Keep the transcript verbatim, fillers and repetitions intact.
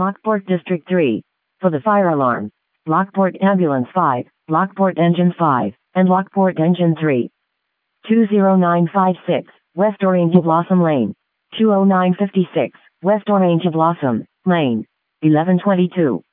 Lockport District three. For the fire alarm. Lockport Ambulance five, Lockport Engine five, and Lockport Engine three. two zero nine five six, West Orange Blossom Lane. two oh nine five six, West Orange Blossom Lane. eleven twenty-two.